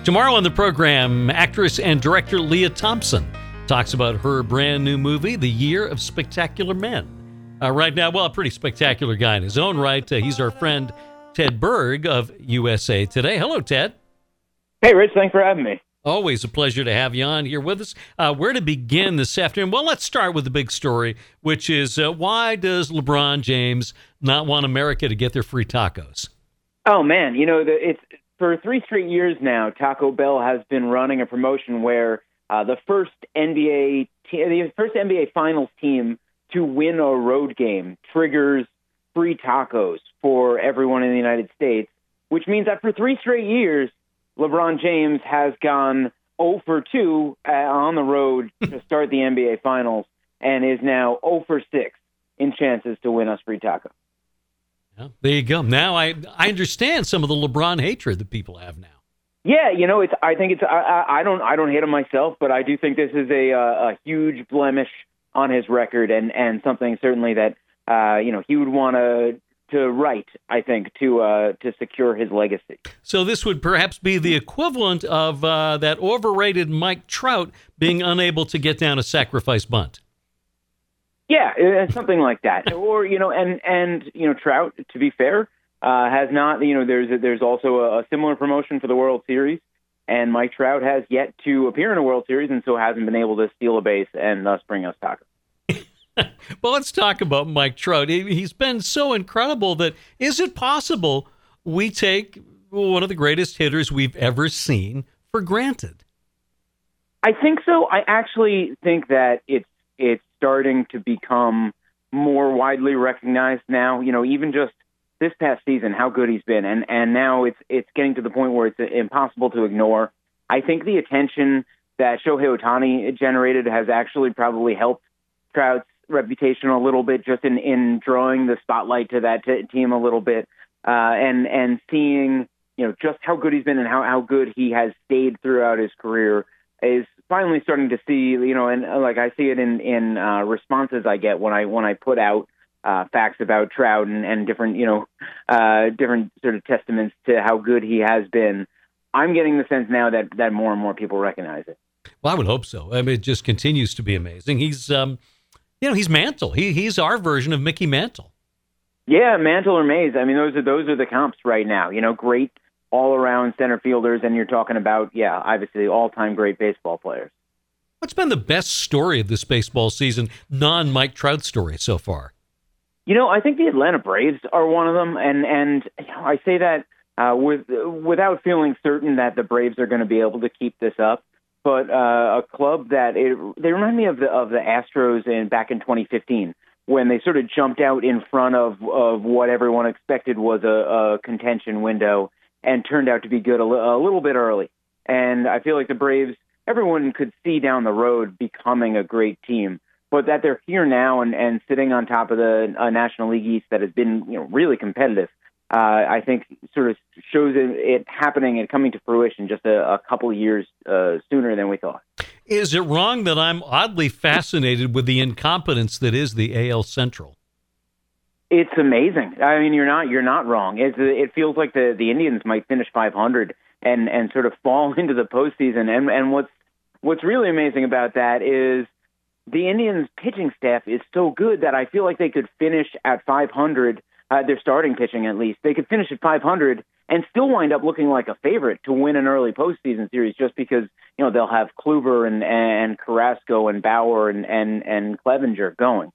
Tomorrow on the program, actress and director Leah Thompson talks about her brand new movie, The Year of Spectacular Men. Right now, well, a pretty spectacular guy in his own right. He's our friend Ted Berg of USA Today. Hello, Ted. Hey, Rich. Thanks for having me. Always a pleasure to have you on here with us. Where to begin this afternoon? Well, let's start with the big story, which is why does LeBron James not want America to get their free tacos? Oh, man. It's for 3 straight years now, Taco Bell has been running a promotion where the first NBA Finals team to win a road game triggers free tacos for everyone in the United States, which means that for 3 straight years, LeBron James has gone 0 for 2 on the road to start the NBA Finals and is now 0 for 6 in chances to win us free tacos. Yeah, there you go. Now I understand some of the LeBron hatred that people have now. Yeah, I don't hate him myself, but I do think this is a huge blemish on his record and something certainly that he would want to right, I think, to secure his legacy. So this would perhaps be the equivalent of that overrated Mike Trout being unable to get down a sacrifice bunt. Yeah, something like that. Or, Trout, to be fair, has not, there's also a similar promotion for the World Series, and Mike Trout has yet to appear in a World Series and so hasn't been able to steal a base and thus bring us tacos. Well, let's talk about Mike Trout. He's been so incredible that is it possible we take one of the greatest hitters we've ever seen for granted? I think so. I actually think that it's starting to become more widely recognized now. Even just this past season, how good he's been, and now it's getting to the point where it's impossible to ignore. I think the attention that Shohei Ohtani generated has actually probably helped Trout's reputation a little bit, just in drawing the spotlight to that team a little bit, and seeing just how good he's been and how good he has stayed throughout his career is finally starting to see, and like I see it in responses I get when I put out facts about Trout and different different sort of testaments to how good he has been. I'm getting the sense now that more and more people recognize it. Well, I would hope so. I mean, it just continues to be amazing. He's he's Mantle. He's our version of Mickey Mantle. Yeah, Mantle or Mays. I mean, those are the comps right now. Great all-around center fielders, and you're talking about, obviously all-time great baseball players. What's been the best story of this baseball season, non-Mike Trout story so far? I think the Atlanta Braves are one of them, and I say that without feeling certain that the Braves are going to be able to keep this up. But a club that they remind me of the Astros back in 2015 when they sort of jumped out in front of what everyone expected was a contention window and turned out to be good a little bit early. And I feel like the Braves, everyone could see down the road becoming a great team, but that they're here now and sitting on top of the National League East that has been really competitive. I think sort of shows it happening and coming to fruition just a couple of years sooner than we thought. Is it wrong that I'm oddly fascinated with the incompetence that is the AL Central? It's amazing. I mean, you're not wrong. It feels like the Indians might finish 500 and sort of fall into the postseason. And what's really amazing about that is the Indians' pitching staff is so good that I feel like they could finish at 500. Their starting pitching, at least, they could finish at 500 and still wind up looking like a favorite to win an early postseason series, just because they'll have Kluber and Carrasco and Bauer and Clevenger going.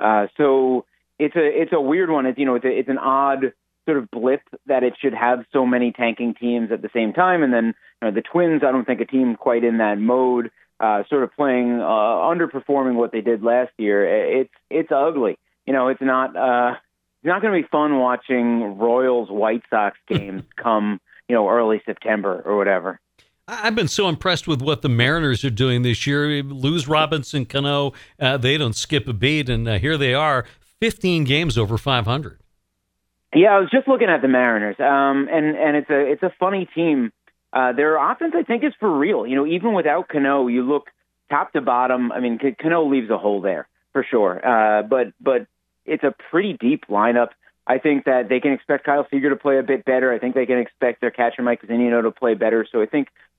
So it's a weird one. It's an odd sort of blip that it should have so many tanking teams at the same time, and then the Twins. I don't think a team quite in that mode, sort of playing underperforming what they did last year. It's ugly. It's not. It's not going to be fun watching Royals-White Sox games come, early September or whatever. I've been so impressed with what the Mariners are doing this year. Lose Robinson Cano, they don't skip a beat, and here they are, 15 games over 500. Yeah, I was just looking at the Mariners, and it's a funny team. Their offense, I think, is for real. Even without Cano, you look top to bottom. I mean, Cano leaves a hole there for sure, but it's a pretty deep lineup. I think that they can expect Kyle Seager to play a bit better. I think they can expect their catcher Mike Zunino to play better. So I think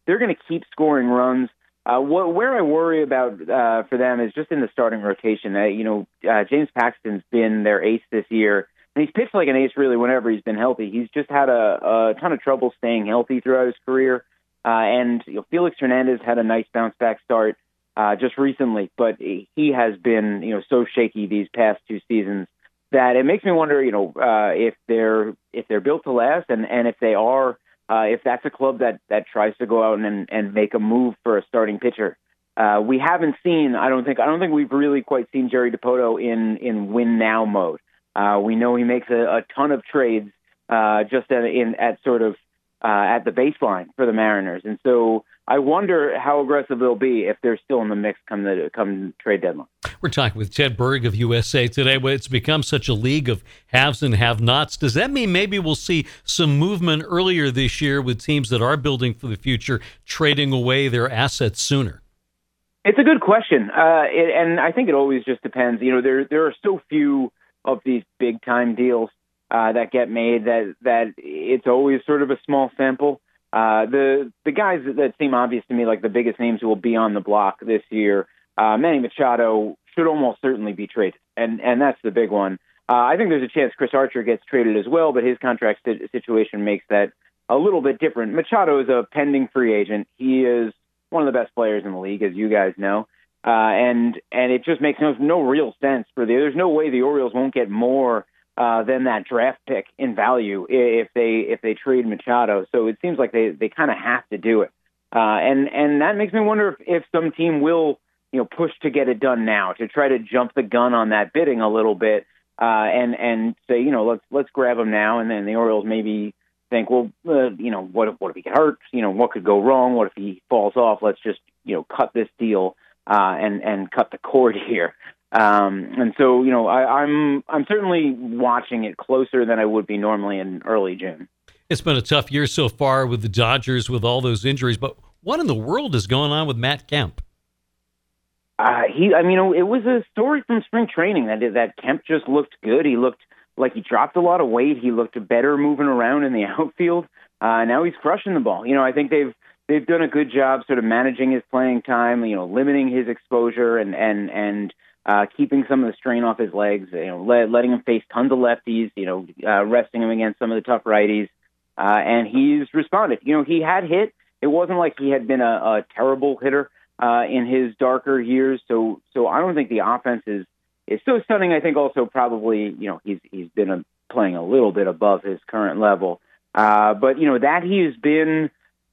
they're going to keep scoring runs. Where I worry about for them is just in the starting rotation. James Paxton's been their ace this year, and he's pitched like an ace really whenever he's been healthy. He's just had a ton of trouble staying healthy throughout his career. And Felix Hernandez had a nice bounce back start just recently, but he has been so shaky these past two seasons that it makes me wonder if they're built to last, and if they are. If that's a club that tries to go out and make a move for a starting pitcher. We haven't seen, I don't think we've really quite seen Jerry Dipoto in win now mode. We know he makes a ton of trades just at the baseline for the Mariners. And so I wonder how aggressive they'll be if they're still in the mix come trade deadline. We're talking with Ted Berg of USA Today. Well, it's become such a league of haves and have-nots. Does that mean maybe we'll see some movement earlier this year with teams that are building for the future, trading away their assets sooner? It's a good question. And I think it always just depends. There are so few of these big-time deals that get made that it's always sort of a small sample. The guys that seem obvious to me, like the biggest names who will be on the block this year, Manny Machado should almost certainly be traded, and that's the big one. I think there's a chance Chris Archer gets traded as well, but his contract situation makes that a little bit different. Machado is a pending free agent. He is one of the best players in the league, as you guys know, and it just makes no real sense there's no way the Orioles won't get more than that draft pick in value if they trade Machado. So it seems like they kind of have to do it, and that makes me wonder if some team will push to get it done now, to try to jump the gun on that bidding a little bit, and say, let's grab him now. And then the Orioles maybe think, well, what if he get hurt? What could go wrong? What if he falls off? Let's just, cut this deal, and cut the cord here. And so, I'm certainly watching it closer than I would be normally in early June. It's been a tough year so far with the Dodgers with all those injuries, but what in the world is going on with Matt Kemp? It was a story from spring training that Kemp just looked good. He looked like he dropped a lot of weight. He looked better moving around in the outfield. Now he's crushing the ball. I think they've done a good job sort of managing his playing time, limiting his exposure and keeping some of the strain off his legs, letting him face tons of lefties, resting him against some of the tough righties. And he's responded. He had hit. It wasn't like he had been a terrible hitter in his darker years. So I don't think the offense is so stunning. I think also probably, he's been playing a little bit above his current level. But that he has been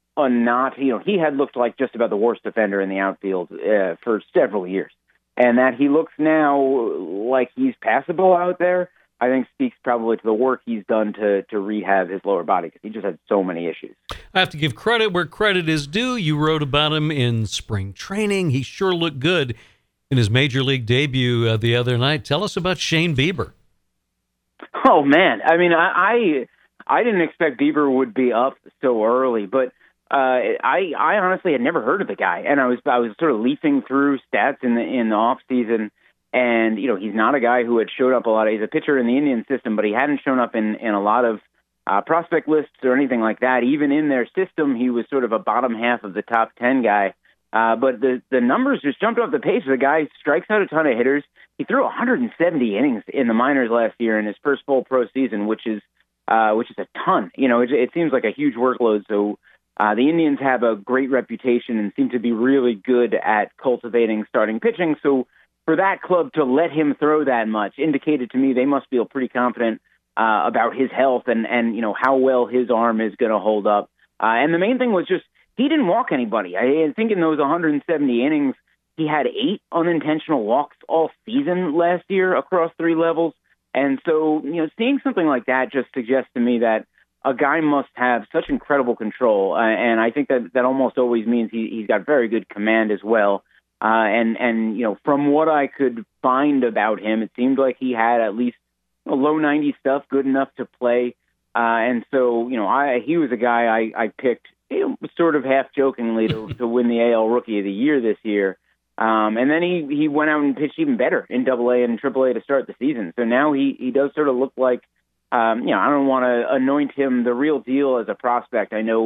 he had looked like just about the worst defender in the outfield for several years. And that he looks now like he's passable out there, I think speaks probably to the work he's done to rehab his lower body, because he just had so many issues. I have to give credit where credit is due. You wrote about him in spring training. He sure looked good in his major league debut the other night. Tell us about Shane Bieber. Oh, man. I didn't expect Bieber would be up so early, but I honestly had never heard of the guy, and I was sort of leafing through stats in the off season, and he's not a guy who had showed up a lot. He's a pitcher in the Indian system, but he hadn't shown up in a lot of prospect lists or anything like that. Even in their system, he was sort of a bottom half of the top 10 guy. But the numbers just jumped off the page. The guy strikes out a ton of hitters. He threw 170 innings in the minors last year in his first full pro season, which is a ton. It seems like a huge workload. So the Indians have a great reputation and seem to be really good at cultivating starting pitching. So for that club to let him throw that much indicated to me they must feel pretty confident about his health and how well his arm is going to hold up. And the main thing was just he didn't walk anybody. I think in those 170 innings, he had 8 unintentional walks all season last year across 3 levels. And so, seeing something like that just suggests to me that a guy must have such incredible control. And I think that almost always means he's got very good command as well. And from what I could find about him, it seemed like he had at least a low 90 stuff, good enough to play. And so, he was a guy I picked sort of half jokingly to win the AL Rookie of the Year this year. And then he went out and pitched even better in AA and AAA to start the season. So now he does sort of look like, I don't want to anoint him the real deal as a prospect. I know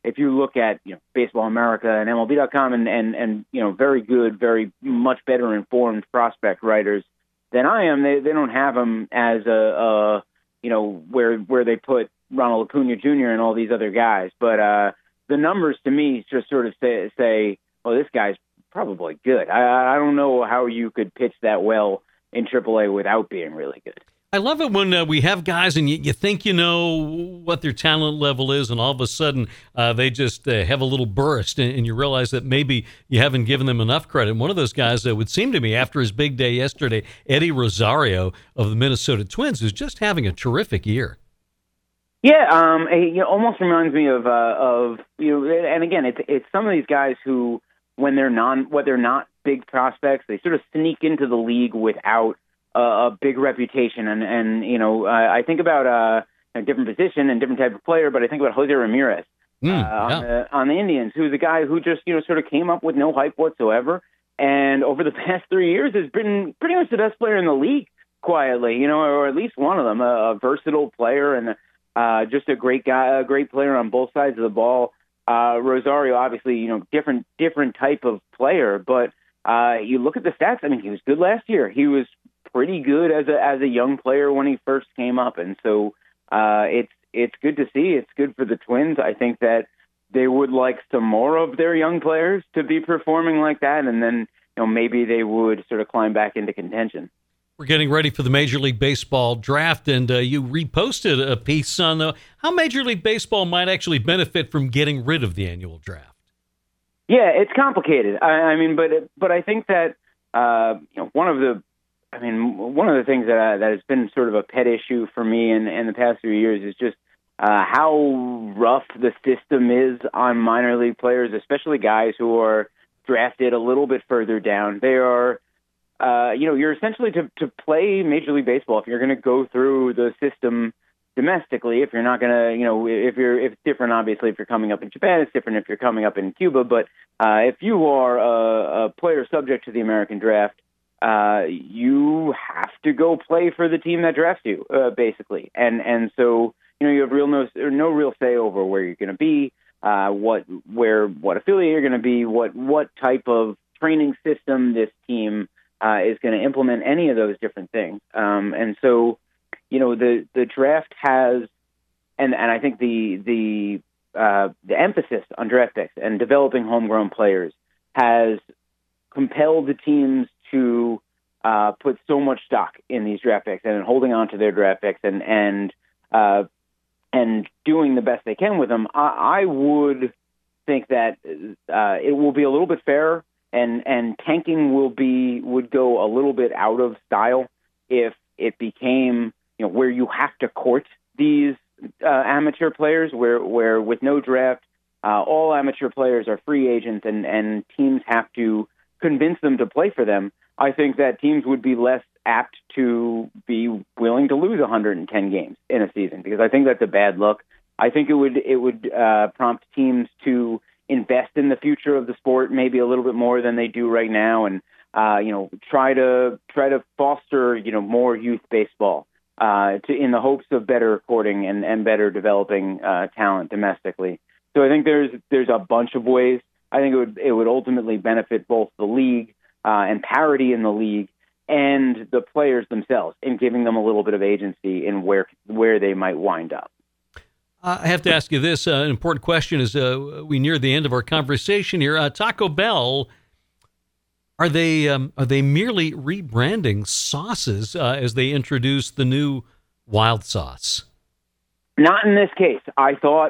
if you look at Baseball America and MLB.com and very good, very much better informed prospect writers than I am, they don't have him as a where they put Ronald Acuna Jr. and all these other guys. But the numbers to me just sort of say, well, this guy's probably good. I don't know how you could pitch that well in AAA without being really good. I love it when we have guys and you think you know what their talent level is, and all of a sudden they just have a little burst, and you realize that maybe you haven't given them enough credit. And one of those guys that would seem to me, after his big day yesterday, Eddie Rosario of the Minnesota Twins, is just having a terrific year. Yeah, it almost reminds me of and again, it's some of these guys who, when they're not big prospects, they sort of sneak into the league without a big reputation, and I think about a different position and different type of player, but I think about Jose Ramirez on the Indians, who's a guy who just sort of came up with no hype whatsoever, and over the past 3 years has been pretty much the best player in the league quietly, or at least one of them, a versatile player and just a great guy, a great player on both sides of the ball. Rosario, obviously, different type of player, but you look at the stats. I mean, he was good last year. He was pretty good as a young player when he first came up, and so it's good to see. It's good for the Twins. I think that they would like some more of their young players to be performing like that, and then maybe they would sort of climb back into contention. We're getting ready for the Major League Baseball draft, and you reposted a piece on how Major League Baseball might actually benefit from getting rid of the annual draft. Yeah, it's complicated. I mean, but I think that one of the things that has been sort of a pet issue for me in the past few years is just how rough the system is on minor league players, especially guys who are drafted a little bit further down. They are, you're essentially to play Major League Baseball, if you're going to go through the system domestically, if you're not going to, if it's different, obviously, if you're coming up in Japan, it's different if you're coming up in Cuba. But if you are a player subject to the American draft, you have to go play for the team that drafts you, basically. And so, you have no real say over where you're going to be, what affiliate you're going to be, what type of training system this team is going to implement, any of those different things. And so, the draft has, and I think the emphasis on draft picks and developing homegrown players has compelled the teams to put so much stock in these draft picks and holding on to their draft picks and doing the best they can with them. I would think that it will be a little bit fairer, and tanking would go a little bit out of style if it became where you have to court these amateur players, where with no draft, all amateur players are free agents, and teams have to convince them to play for them. I think that teams would be less apt to be willing to lose 110 games in a season, because I think that's a bad look. I think it would prompt teams to invest in the future of the sport maybe a little bit more than they do right now, and try to foster more youth baseball in the hopes of better courting and better developing talent domestically. So I think there's a bunch of ways. I think it would ultimately benefit both the league and parity in the league and the players themselves, in giving them a little bit of agency in where they might wind up. I have to ask you this. An important question as we near the end of our conversation here. Taco Bell, are they merely rebranding sauces as they introduce the new wild sauce? Not in this case. I thought,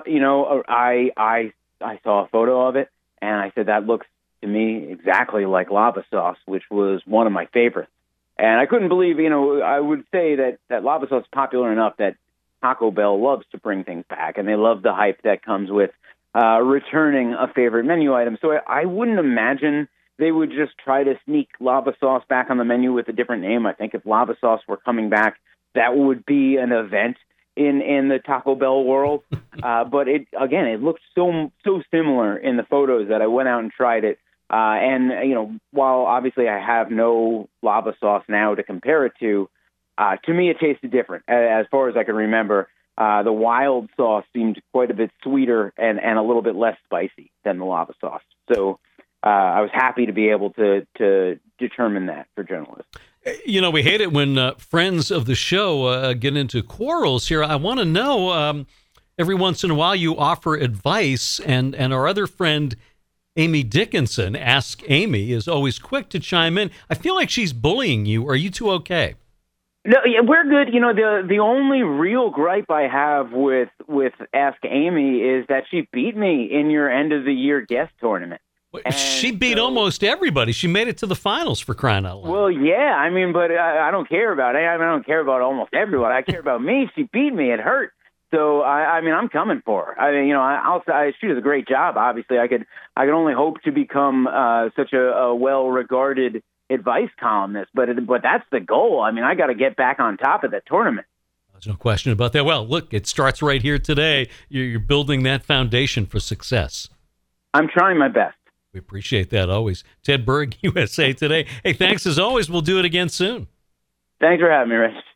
I saw a photo of it, and I said, that looks to me exactly like lava sauce, which was one of my favorites. And I couldn't believe, I would say that lava sauce is popular enough that Taco Bell loves to bring things back, and they love the hype that comes with returning a favorite menu item. So I wouldn't imagine they would just try to sneak lava sauce back on the menu with a different name. I think if lava sauce were coming back, that would be an event in the Taco Bell world. But it looked so similar in the photos that I went out and tried it. And while obviously I have no lava sauce now to compare it to me it tasted different as far as I can remember. The wild sauce seemed quite a bit sweeter and a little bit less spicy than the lava sauce. So I was happy to be able to determine that for journalists. You know, we hate it when friends of the show get into quarrels here. I want to know, every once in a while you offer advice, and our other friend, Amy Dickinson, Ask Amy, is always quick to chime in. I feel like she's bullying you. Are you two okay? No, yeah, we're good. You know, the only real gripe I have with Ask Amy is that she beat me in your end of the year guest tournament. She beat almost everybody. She made it to the finals, for crying out loud. Well, yeah, I mean, but I don't care about it. I don't care about almost everyone. I care about me. She beat me. It hurt. So I mean, I'm coming for her. I mean, you know, she does a great job. Obviously, I could only hope to become such a well-regarded advice columnist, but that's the goal. I mean, I got to get back on top of the tournament. There's no question about that. Well, look, it starts right here today. You're building that foundation for success. I'm trying my best. We appreciate that always. Ted Berg, USA Today. Hey, thanks as always. We'll do it again soon. Thanks for having me, Rich.